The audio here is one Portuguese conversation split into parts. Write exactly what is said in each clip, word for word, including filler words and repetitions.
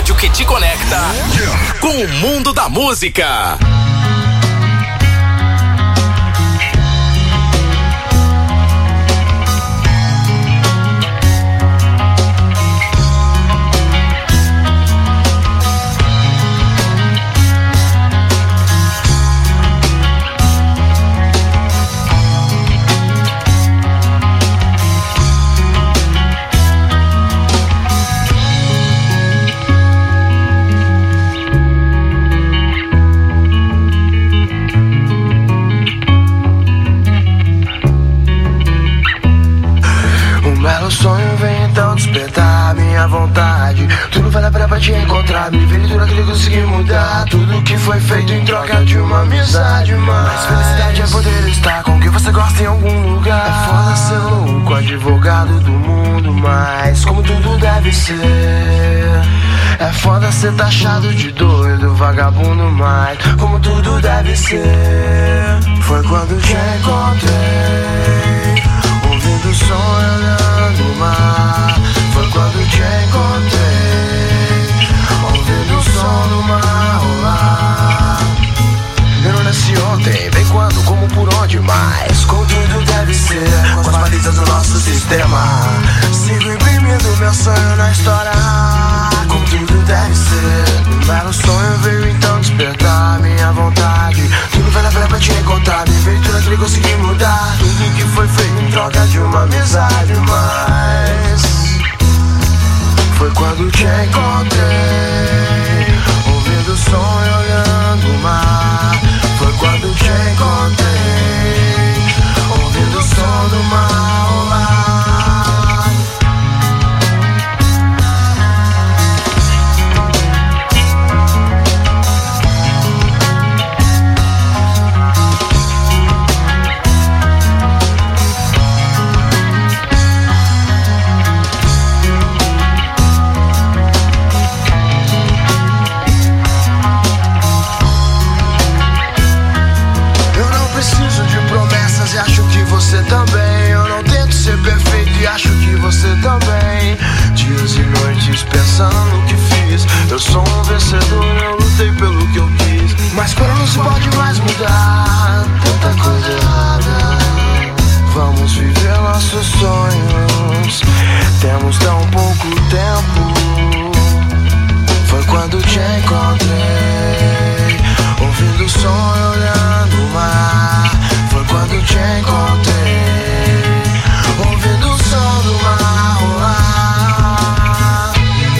rádio que te conecta com o mundo da música. Despertar minha vontade. Tudo vale a pena pra te encontrar. Me ver tudo aquilo que consegui mudar. Tudo que foi feito em troca de uma amizade. Mas felicidade é poder estar com quem você gosta em algum lugar. É foda ser louco, advogado do mundo. Mas como tudo deve ser. É foda ser taxado de doido, vagabundo. Mas como tudo deve ser. Foi quando te encontrei, ouvindo o som e olhando o mar. Foi quando te encontrei, ouvindo o som do mar rolar. Eu não nasci ontem, bem quando, como, por onde, mas como tudo deve ser, com as balizas do nosso sistema. Sigo imprimindo meu sonho na história, como tudo deve ser. Um belo sonho veio então despertar minha vontade. Tudo vale a pena pra te encontrar. Me veio tudo aquilo que consegui mudar. Tudo que foi feito em troca de uma amizade. Mas foi quando te encontrei, ouvindo o som e olhando o mar. Foi quando te encontrei, ouvindo o som do mar rolar. E acho que você também. Eu não tento ser perfeito e acho que você também. Dias e noites pensando no que fiz. Eu sou um vencedor, eu lutei pelo que eu quis. Mas quando não se pode mais mudar, tanta coisa errada. Vamos viver nossos sonhos. Temos tão pouco tempo. Foi quando te encontrei, ouvindo o som e olhando o mar. Foi quando te encontrei, ouvindo o som do mar rolar.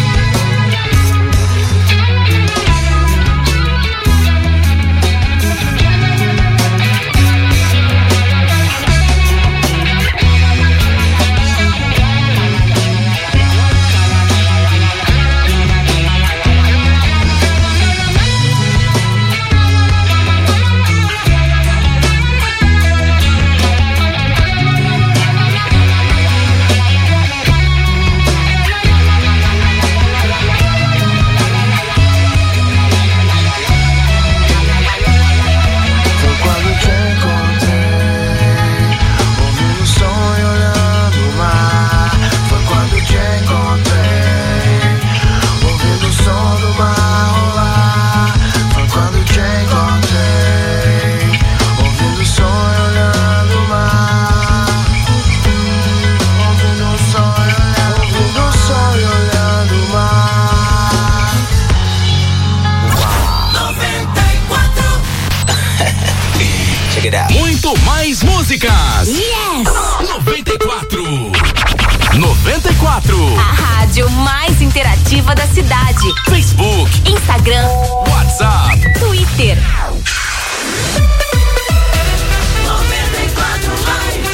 Muito mais músicas. Yes! noventa e quatro. noventa e quatro. A rádio mais interativa da cidade. Facebook, Instagram, WhatsApp, Twitter. noventa e quatro Live.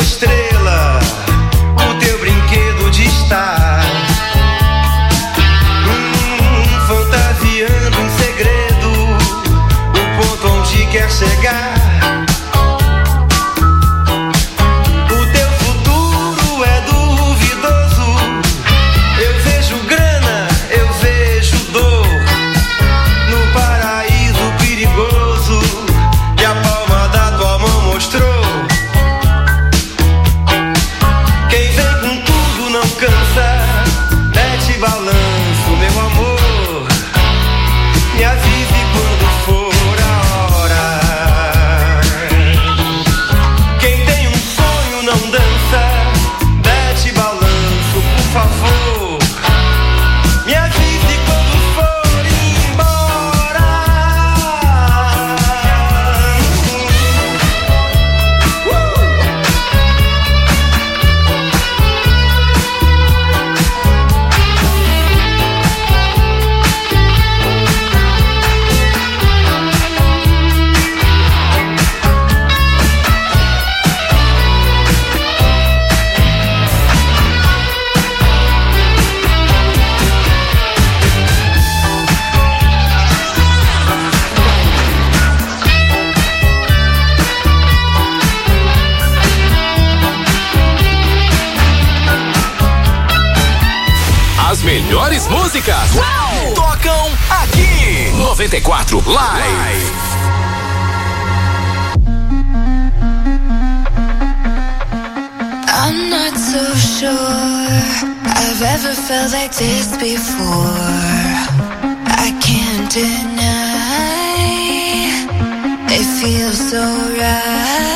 estrela, o teu brinquedo de estar. Hum, fantasiando em segredo o ponto onde quer chegar. Melhores músicas Uau! Tocam aqui noventa e quatro Live. I'm not so sure I've ever felt like this before. I can't deny it feels so right.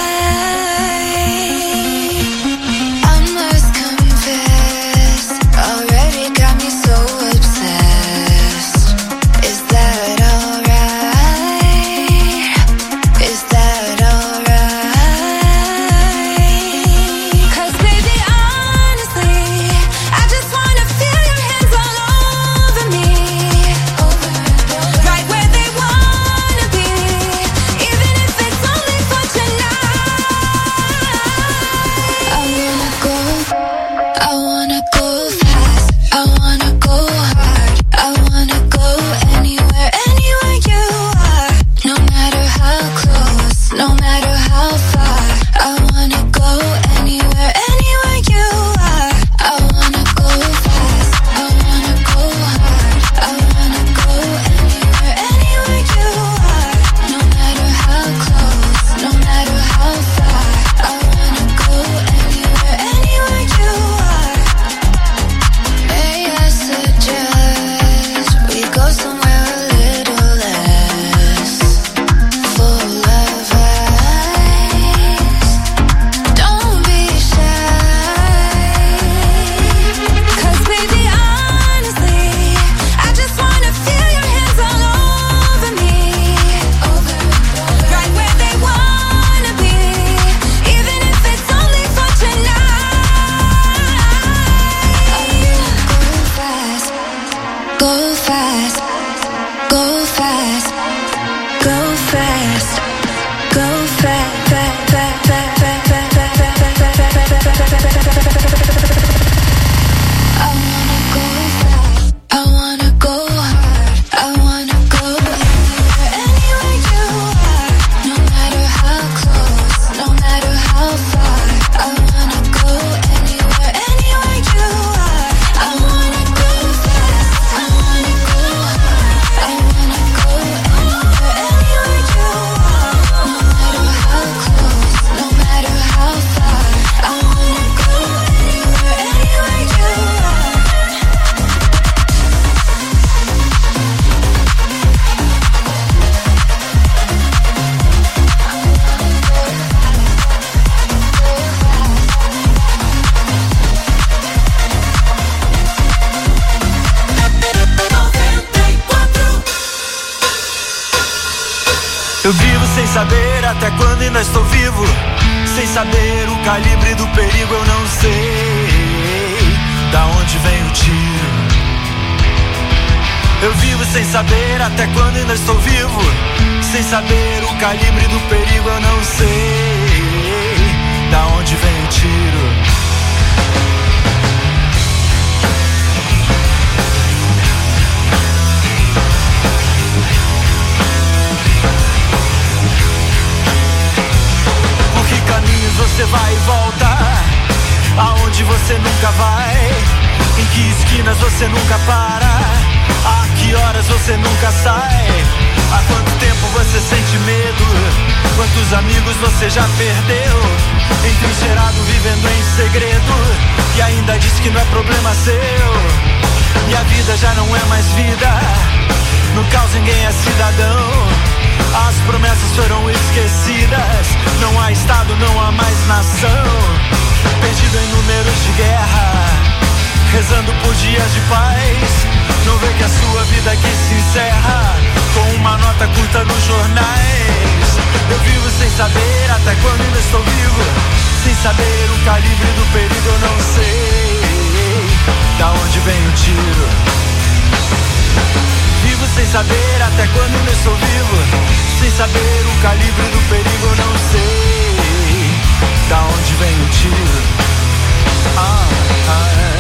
Eu vivo sem saber até quando ainda estou vivo, sem saber o calibre do perigo. Eu não sei da onde vem o tiro. Eu vivo sem saber até quando ainda estou vivo, sem saber o calibre do perigo. Eu não sei Da onde vem o tiro? Por que caminhos você vai e volta? Aonde você nunca vai? Em que esquinas você nunca para? A que horas você nunca sai? Há quanto tempo você sente medo? Quantos amigos você já perdeu? Entrincheirado vivendo em segredo, e ainda diz que não é problema seu. E a vida já não é mais vida, no caos ninguém é cidadão. As promessas foram esquecidas, não há estado, não há mais nação. Perdido em números de guerra, rezando por dias de paz. Não vê que a sua vida aqui se encerra com uma nota curta nos jornais. Eu vivo sem saber até quando ainda estou vivo, sem saber o calibre do perigo. Eu não sei da onde vem o tiro. Vivo sem saber até quando ainda estou vivo, sem saber o calibre do perigo. Eu não sei da onde vem o tiro. Ah, ah.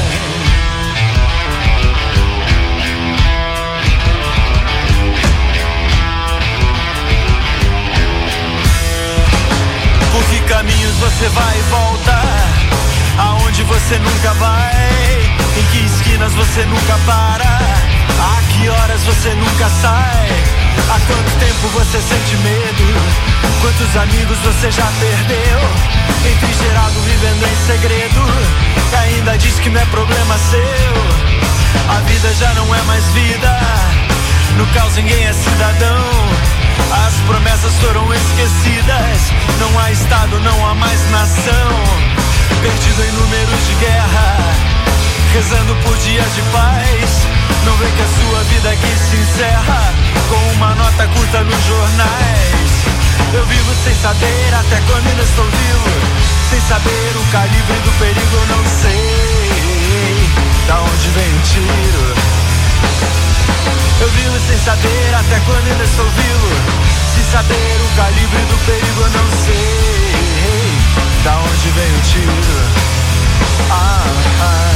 Por que caminhos você vai e volta? Aonde você nunca vai? Em que esquinas você nunca para? A que horas você nunca sai? Há quanto tempo você sente medo? Quantos amigos você já perdeu? Entrincheirado vivendo em segredo, e ainda diz que não é problema seu. A vida já não é mais vida, no caos ninguém é cidadão. As promessas foram esquecidas, não há estado, não há mais nação. Perdido em números de guerra, rezando por dias de paz. Não vê que a sua vida aqui se encerra com uma nota curta nos jornais. Eu vivo sem saber até quando ainda estou vivo, sem saber o calibre do perigo. Eu não sei da onde vem o tiro. Eu vivo sem saber até quando ainda estou vivo, sem saber o calibre do perigo. Eu não sei da onde vem o tiro. Ah, ah.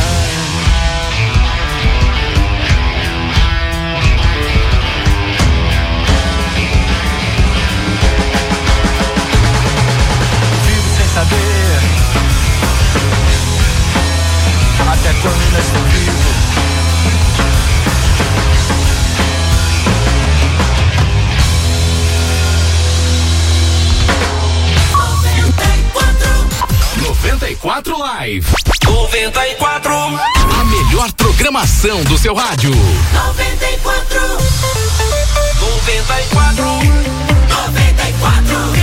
Saber até quando ainda estou vivo. noventa e quatro Live. noventa e quatro. A melhor programação do seu rádio. noventa e quatro. noventa e quatro. noventa e quatro.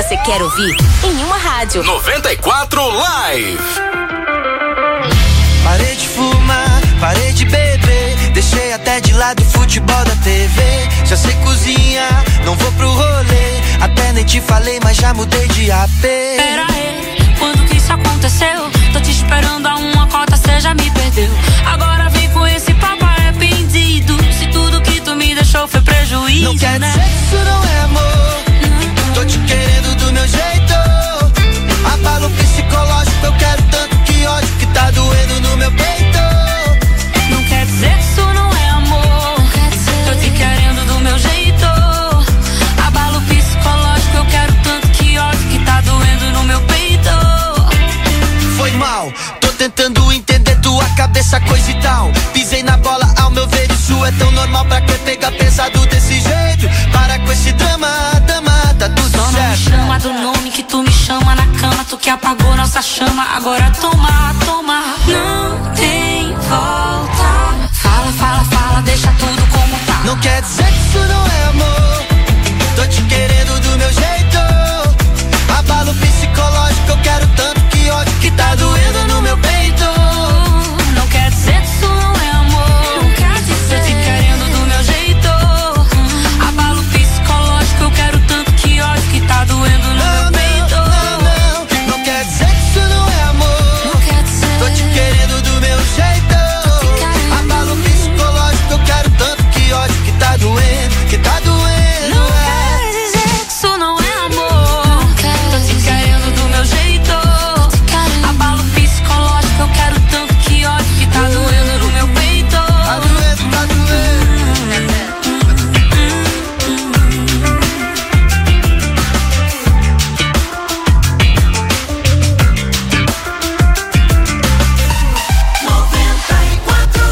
você quer ouvir em uma rádio. noventa e quatro Live. Parei de fumar, parei de beber, deixei até de lado o futebol da T V. Já sei cozinhar, não vou pro rolê, até nem te falei, mas já mudei de A P. Pera aí, quando que isso aconteceu? Tô te esperando a uma cota, cê já me perdeu. Agora vem com esse papo arrependido, se tudo que tu me deixou foi prejuízo. Não quer né? dizer que isso não é amor, não. Tô te querendo do meu jeito. Abalo psicológico, eu quero tanto que ódio que tá doendo no meu peito. Não quer dizer que isso não é amor, tô te querendo do meu jeito. Abalo psicológico, eu quero tanto que ódio que tá doendo no meu peito. Foi mal, tô tentando entender tua cabeça, coisa e tal. Pisei na bola, ao meu ver isso é tão normal. Pra que pegar pesado desse jeito? Para com esse drama, dama, tá tudo Só certo. não me chama do nome que tu me chama na cama. Tu que apagou nossa chama, agora toma, toma. Não tem volta. Fala, fala, fala, deixa tudo como tá. Não quer dizer que isso não é amor, tô te querendo do meu jeito. Abalo psicológico, eu quero tanto que ódio que tá doendo no meu peito. Não quer dizer que isso não é amor, não quer dizer. Tô te querendo do meu jeito. Abalo psicológico, eu quero tanto que ódio que tá doendo no Não, meu peito. não, não, não, não quer dizer que isso não é amor, Não quer dizer. tô te querendo do meu jeito. Abalo psicológico, eu quero tanto que ódio que tá doendo, que tá doendo. Não é. quer dizer que isso não é amor. Tô te querendo do meu jeito. Abalo psicológico, eu quero tanto que ódio que tá doendo no meu peito. Tá doendo, tá doendo. noventa e quatro.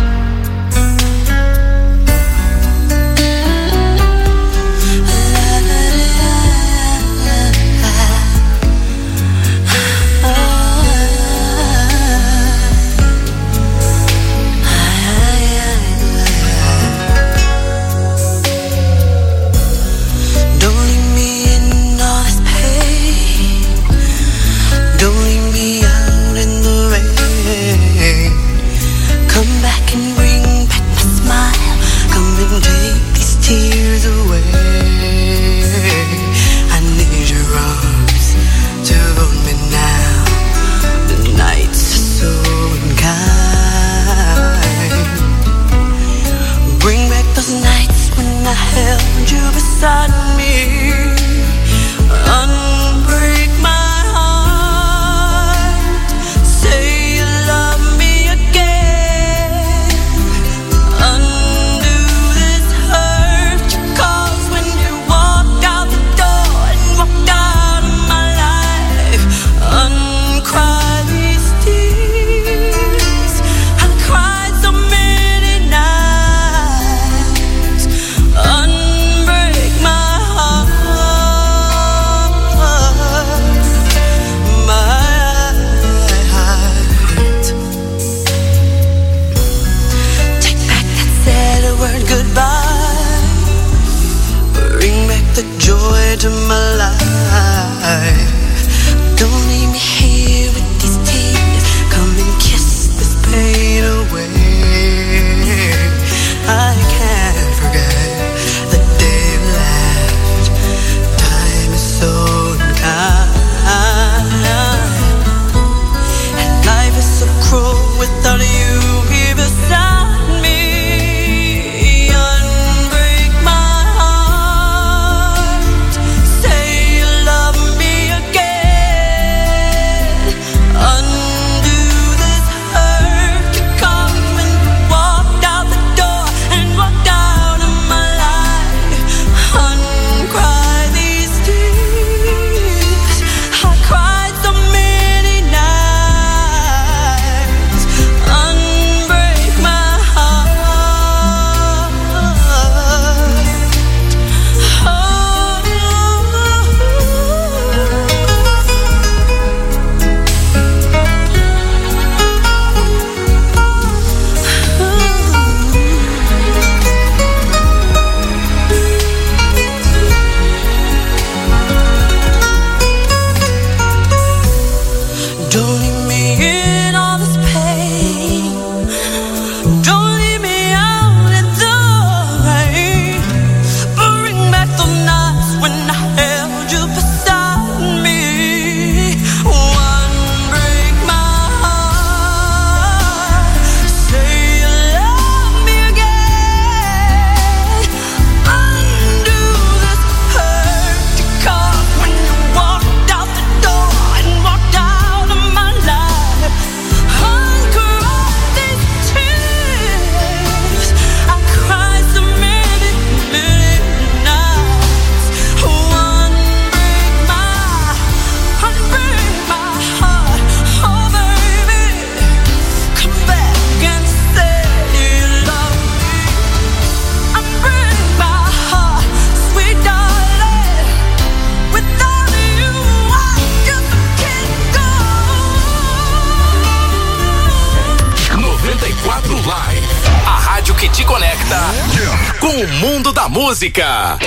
Don't leave me in all this pain. Don't leave me out in the rain. Come back and bring back my smile. Come and take these tears away. I need your arms to hold me now. The nights are so unkind. Bring back those nights when I held you beside me. Unbreak my heart. Say you love me again. Undo this hurt you caused when you walked out the door and walked out of my life. Uncry these tears. I've cried so many nights. Unbreak my heart, my heart. Take back that sad word goodbye. Bring back the joy to my life. Don't leave me here with these tears. Come and kiss this pain away. I can't forget the day you left. Time is so unkind, and life is so cruel without you here beside me. Unbreak my heart. Say música.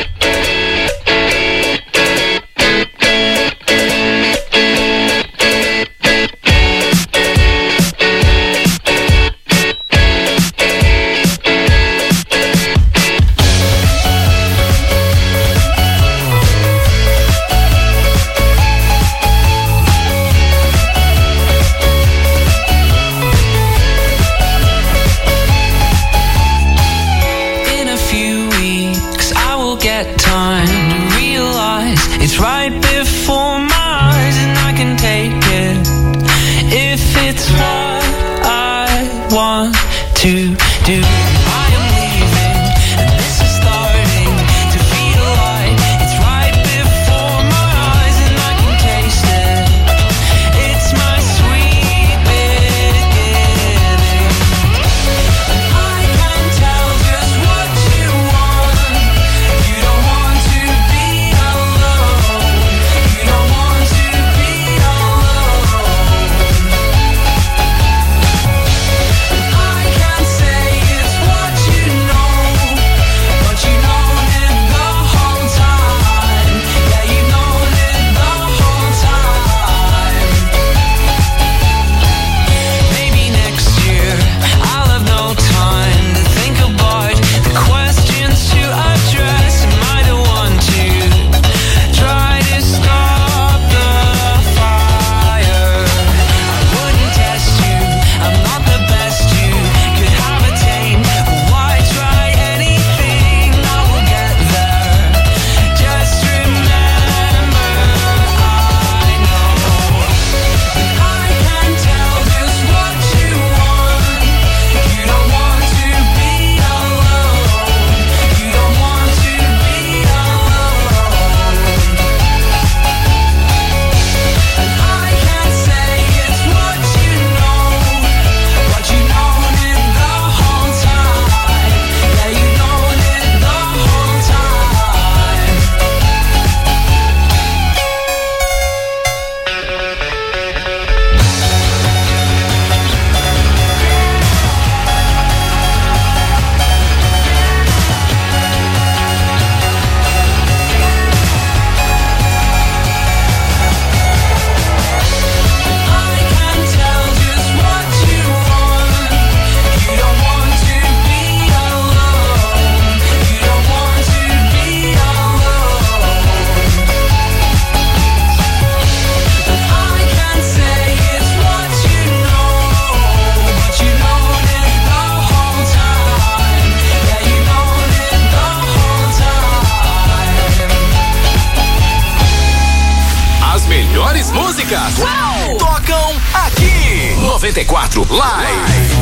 Músicas Uau! Tocam aqui noventa e quatro Live.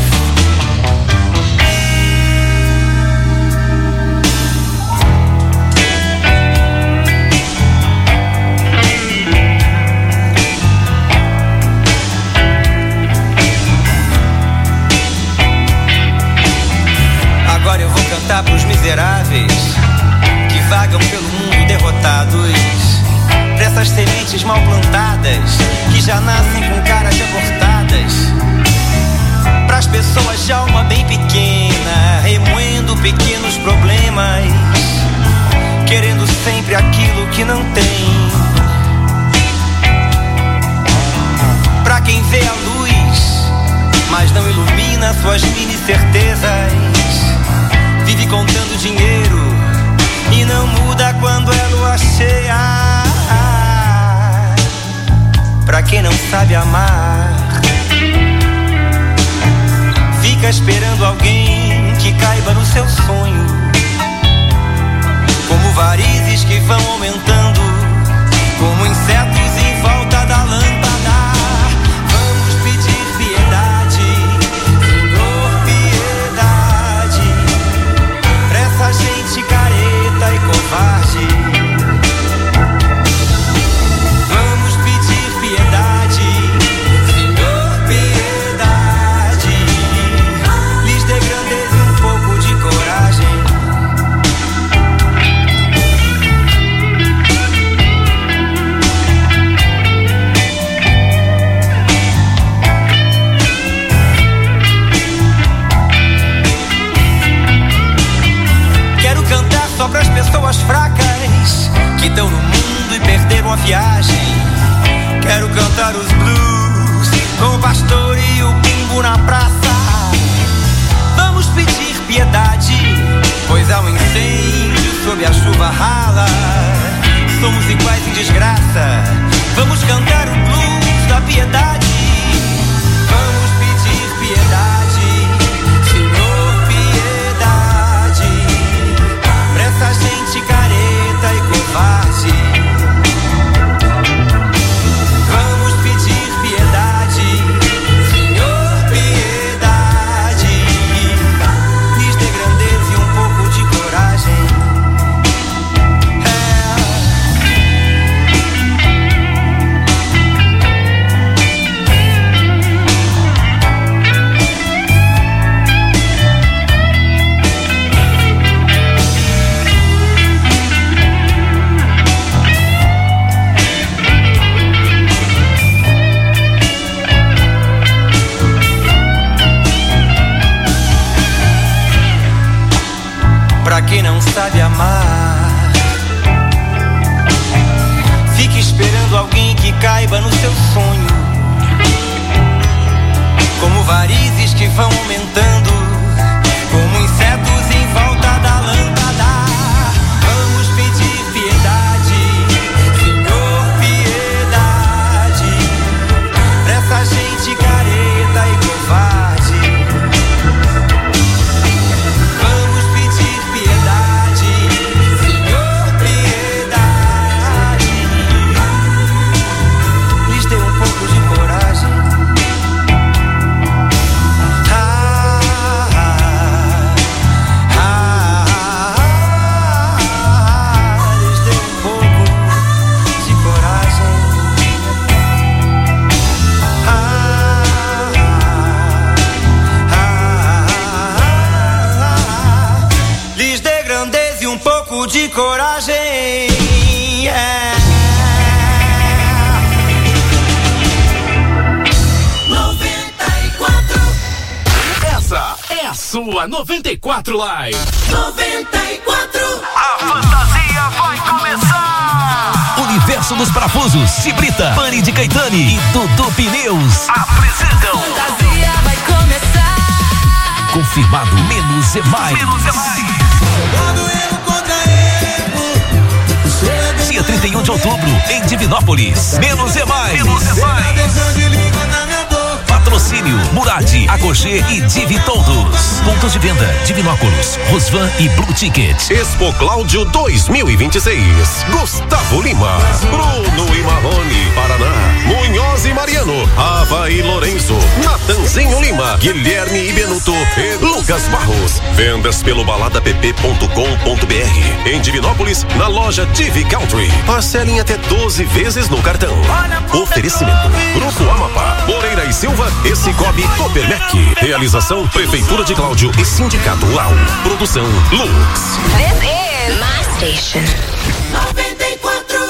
Agora eu vou cantar pros miseráveis que vagam pelo mundo derrotados, pra essas sementes mal plantadas que já nascem com caras abortadas, pras pessoas de alma bem pequena, remoendo pequenos problemas, querendo sempre aquilo que não tem, pra quem vê a luz, mas não ilumina suas mini certezas, vive contando dinheiro e não muda quando é lua cheia. Pra quem não sabe amar, fica esperando alguém que caiba no seu sonho, como varizes que vão aumentando, como insetos em volta da lâmpada. Vamos pedir piedade, Senhor, piedade, pra essa gente pessoas fracas que estão no mundo e perderam a viagem. Quero cantar os blues com o pastor e o bumbo na praça. Vamos pedir piedade, pois há um incêndio sob a chuva rala. Somos iguais em desgraça. Vamos cantar o blues da piedade. Vamos pedir piedade, Senhor, piedade, pra essa gente careta e covarde. Vamos pedir piedade, Senhor, piedade, lhes dê grandeza e um pouco de coragem. Pra quem não sabe amar, fique esperando alguém que caiba no seu sonho, como varizes que vão aumentando, como insetos em volta da lâmpada. Vamos pedir piedade, Senhor, piedade, pra essa gente careta e covarde. De coragem, yeah. noventa e quatro. Essa é a sua noventa e quatro Live. noventa e quatro. A fantasia vai começar. Universo dos Parafusos, Cibrita, Pani de Caetani e Dudu Pneus apresentam. Fantasia vai começar. Confirmado, menos é mais. Menos é mais. Dia trinta e um de outubro, em Divinópolis. Menos é mais. Menos é mais. Patrocínio Murad, Agogê e Divi Todos. Pontos de venda: Divinópolis, Rosvan e Blue Ticket. Expo Cláudio dois mil e vinte e seis. Gustavo Lima, Bruno e Marrone, Paraná, Munhoz e Mariano, Ava e Lourenço, Natanzinho Lima, Guilherme e Benuto e Lucas Barros. Vendas pelo balada p p ponto com ponto b r. Em Divinópolis, na loja Divi Country. Parcelem até doze vezes no cartão. Oferecimento: Grupo Amapá, Moreira e Silva e Cicobi Copermec. Realização: Prefeitura de Cláudio e Sindicato U A U. Produção: Lux. This is my station. noventa e quatro.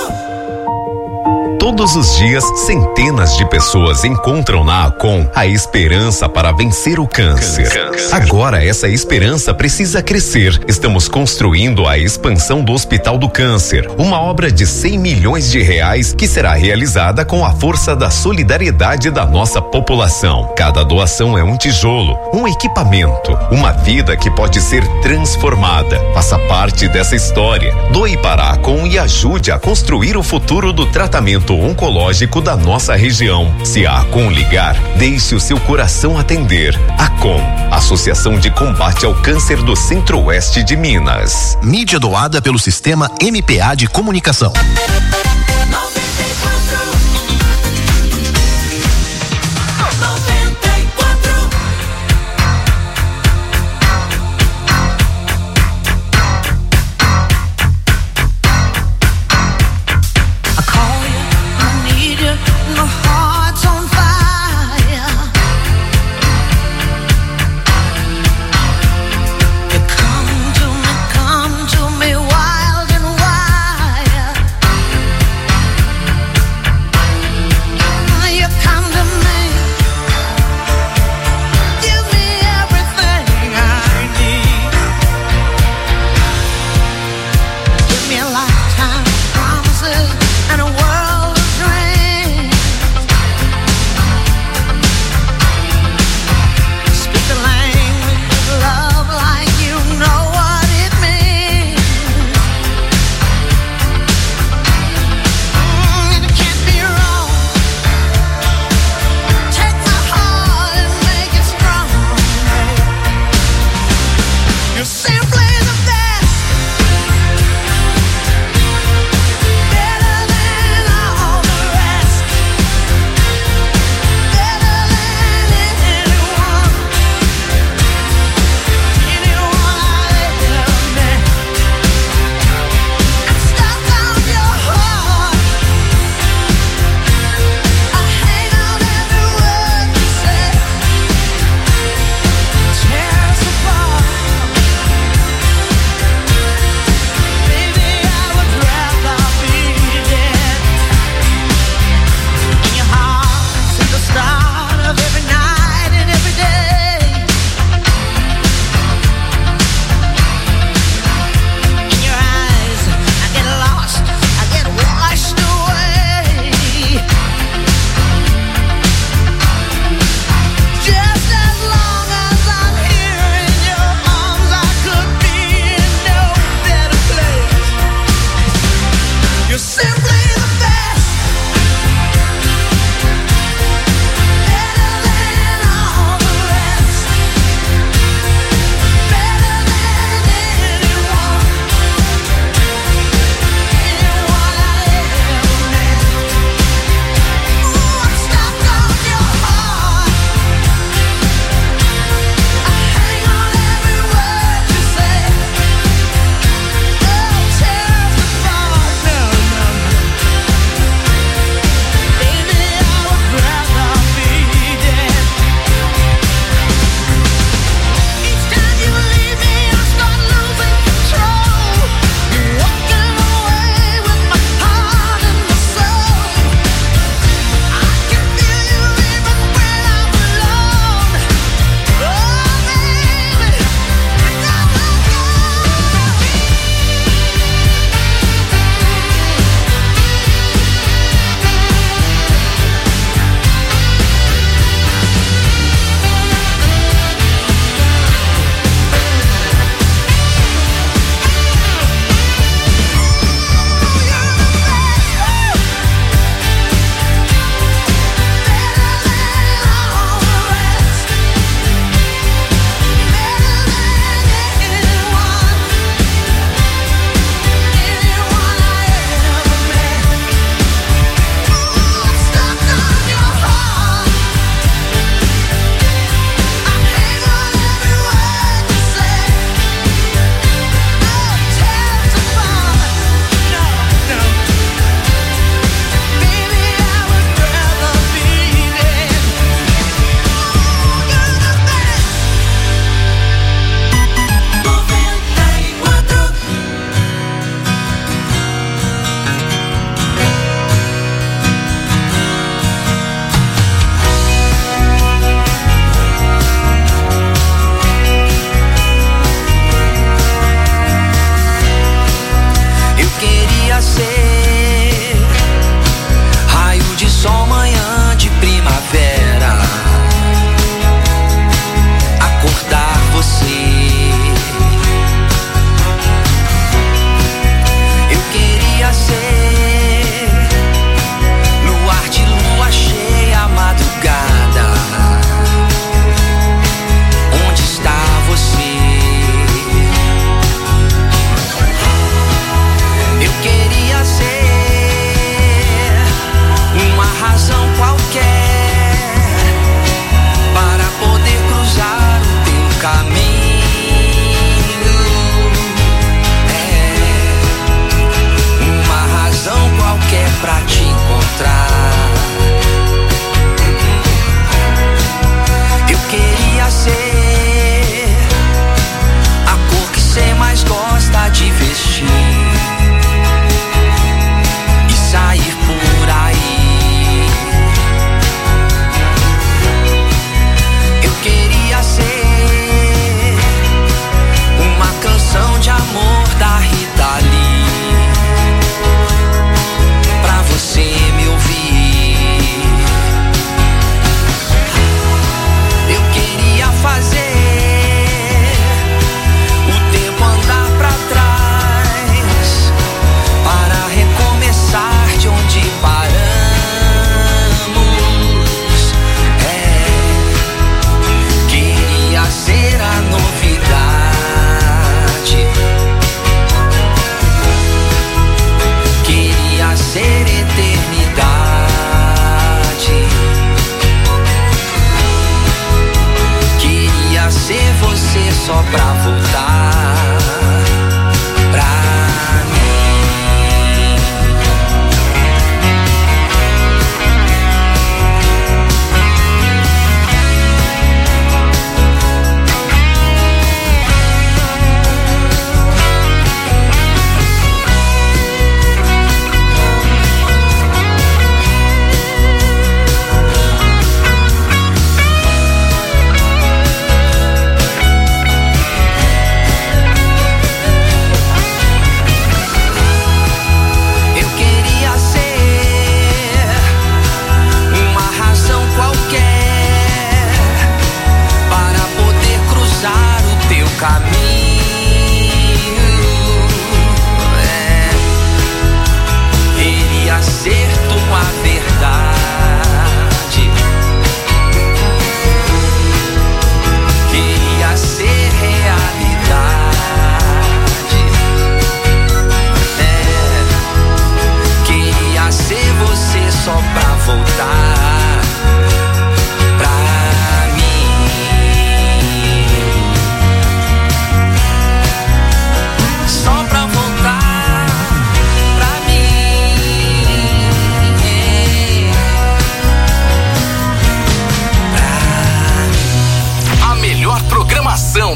Todos os dias, centenas de pessoas encontram na Acom a esperança para vencer o câncer. câncer. Agora, essa esperança precisa crescer. Estamos construindo a expansão do Hospital do Câncer, uma obra de cem milhões de reais que será realizada com a força da solidariedade da nossa população. Cada doação é um tijolo, um equipamento, uma vida que pode ser transformada. Faça parte dessa história. Doe para a Acom e ajude a construir o futuro do tratamento oncológico da nossa região. Se a Acom ligar, deixe o seu coração atender. Acom, Associação de Combate ao Câncer do Centro-Oeste de Minas. Mídia doada pelo Sistema M P A de Comunicação. Come to me wild and wild.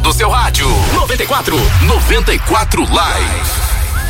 do seu rádio. noventa e quatro, noventa e quatro Live.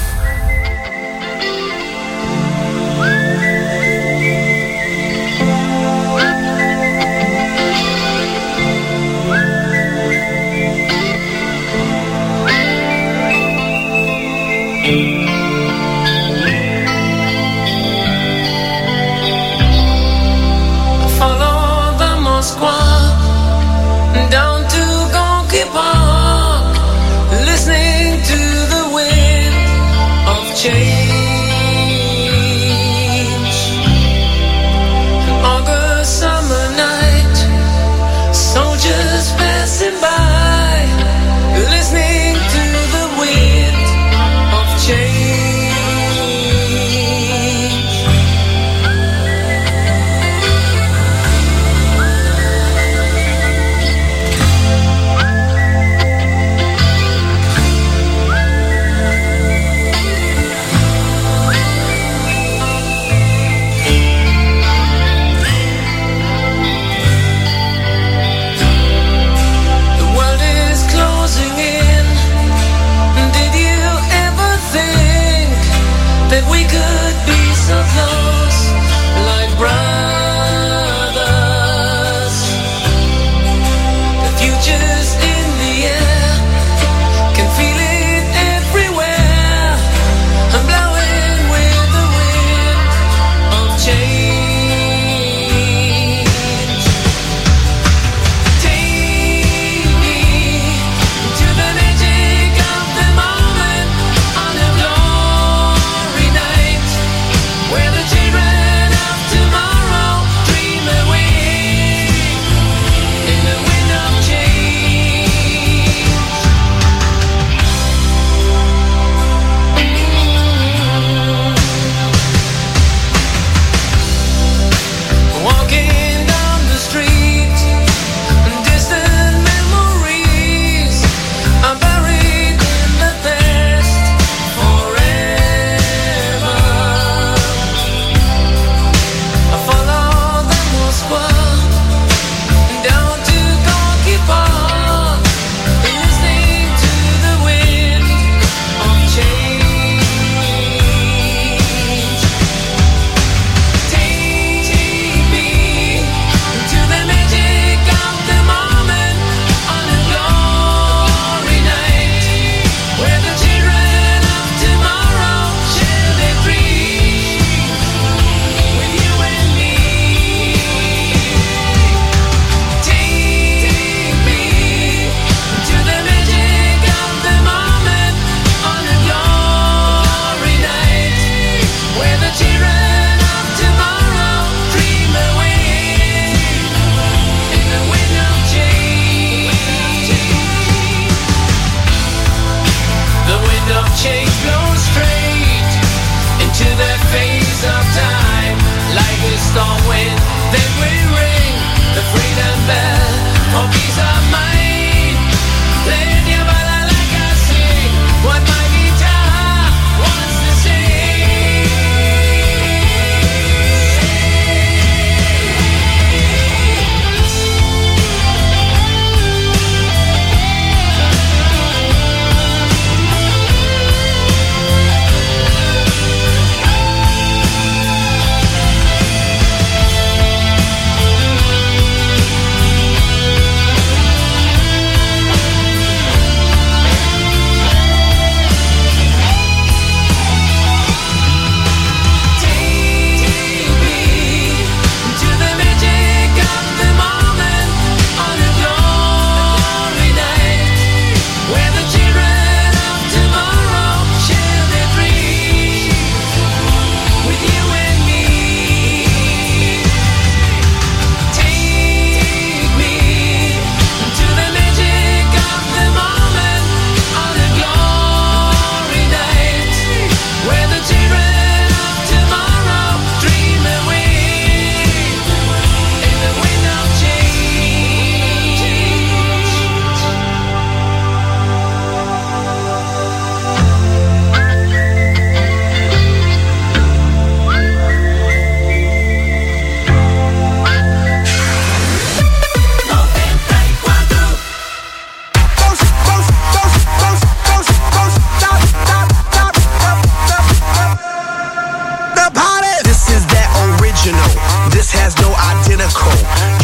Down to Gonky Park, listening to the wind of change. An August summer night, soldiers passing by, listening to the wind of change.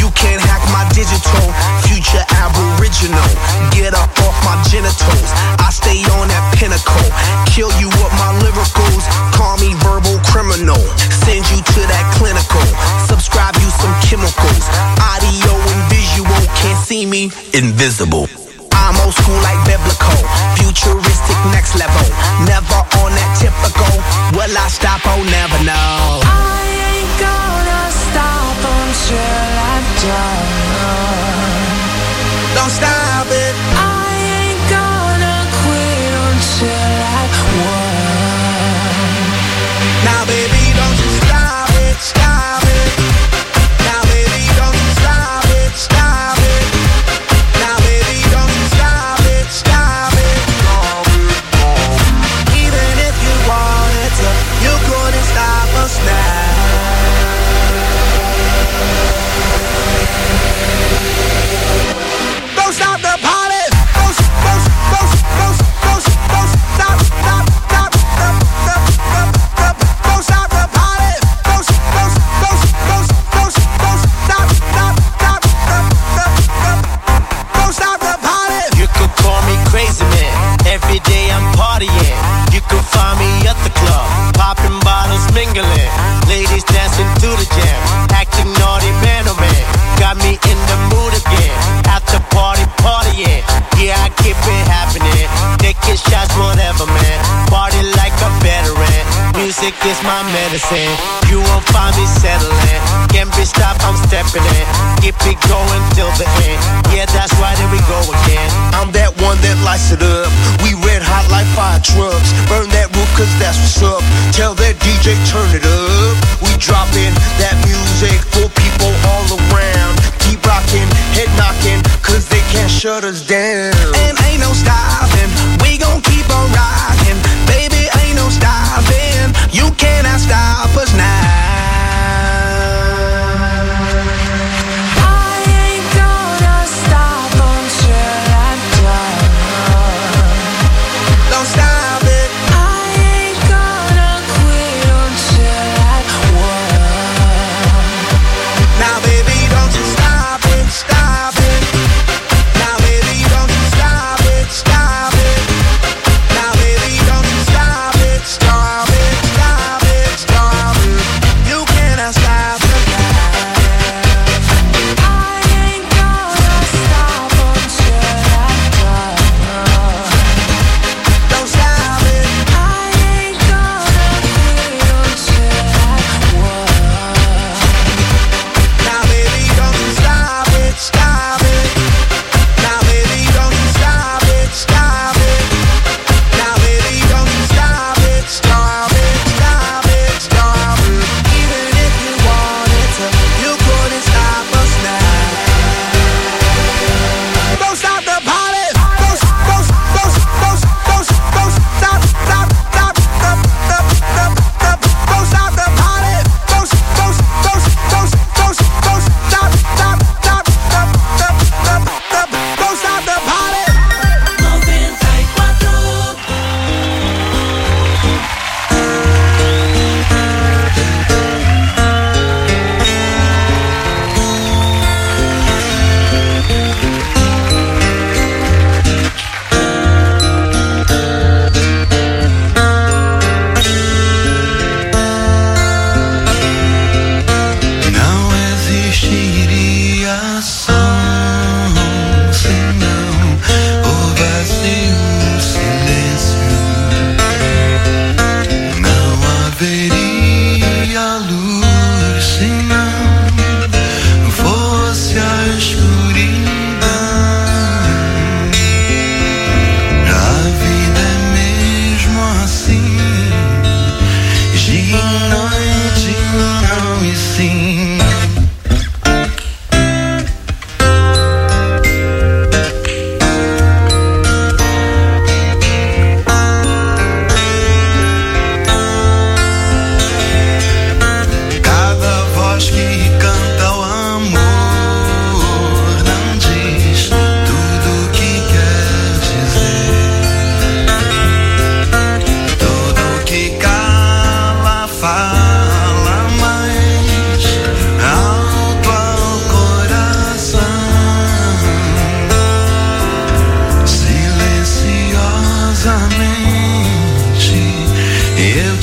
You can't hack my digital, future aboriginal. Get up off my genitals, I stay on that pinnacle. Kill you with my lyricals, call me verbal criminal. Send you to that clinical, subscribe you some chemicals. Audio and visual, can't see me, invisible. I'm old school like biblical, futuristic next level. Never on that typical, will I stop? Oh, never know. I ain't gonna stop until I'm done. Don't stop it. I ain't gonna quit until I won. Now baby, don't you stop it, stop it. Now baby, don't you stop it, stop it. Now baby, don't you stop it, stop it. Even if you wanted to, you couldn't stop us now. Don't stop the party. Don't, don't, don't, don't, don't, don't stop, stop, stop, stop, stop, stop, stop. Don't stop the party. Don't, don't, don't, don't, don't, don't stop, stop, stop, stop, stop, stop. Don't stop the party. You could call me crazy man. Every day I'm partying. You can find me at the club, popping bottles, mingling. Ladies dancing to the jam, acting naughty, man oh man. Got me in the mood again. After party, partying. Yeah, I keep it happening. Taking shots, whatever, man. Party like a veteran. Music is my medicine. You won't find me settling. Can't be stopped, I'm stepping in. Keep it going till the end. Yeah, that's why there we go again. I'm that one that lights it up. We red hot like fire trucks. Burn that roof cause that's what's up. Tell that D J turn it up. We dropping that music for people all around. Keep rocking, head knocking, cause they can't shut us down. And ain't no stopping, we gon' keep on rocking. Baby, ain't no stopping, you cannot stop us now. I ain't gonna stop until I'm done. Don't stop it. I ain't gonna quit until I won. Now baby, don't you stop it, stop it. Now baby, don't you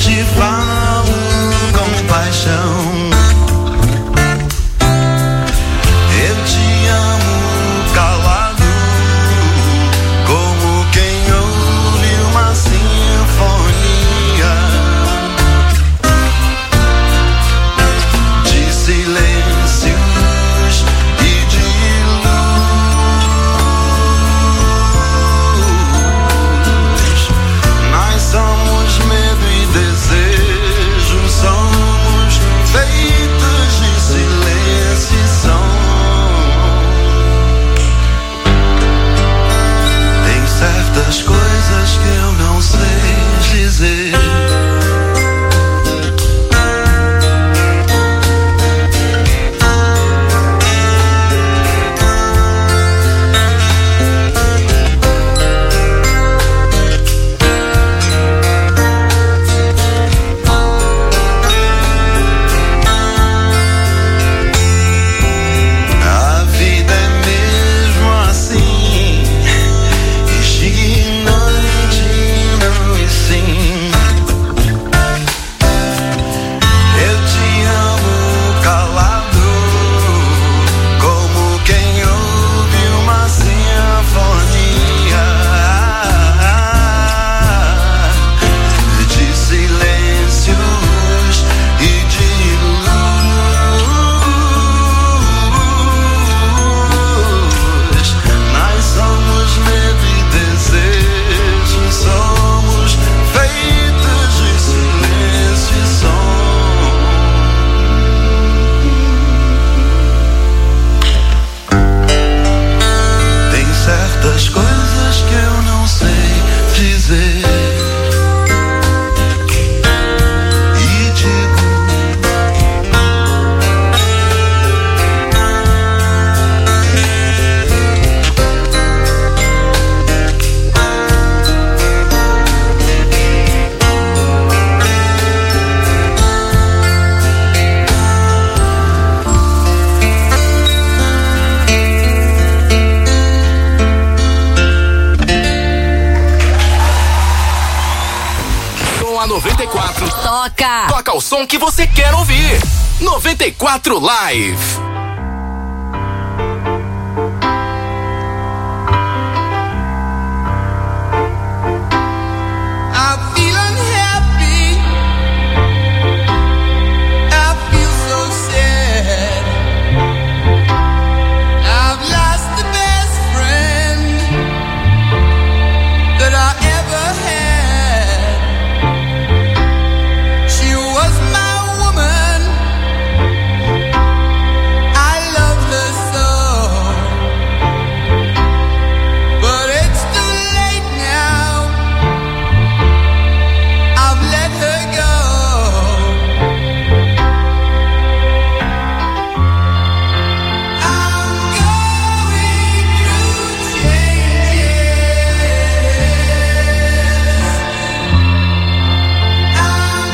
te falo com paixão. Eu te amo calado, como quem ouve uma sinfonia de silêncios e de luz. Nós somos medo e desejo, somos feitos de silêncio e som. Tem certas coisas que eu não sei dizer. A vida é mesmo assim, gigante, não e sim. Eu te amo calado, como quem ouve uma sinfonia de silêncios e de luz. Nós somos medo e desejo, somos feitos de silêncio e som. Tem certas coisas que eu não sei dizer e digo. Com a noventa e quatro. Toca! Toca o som que você quer ouvir. noventa e quatro Live.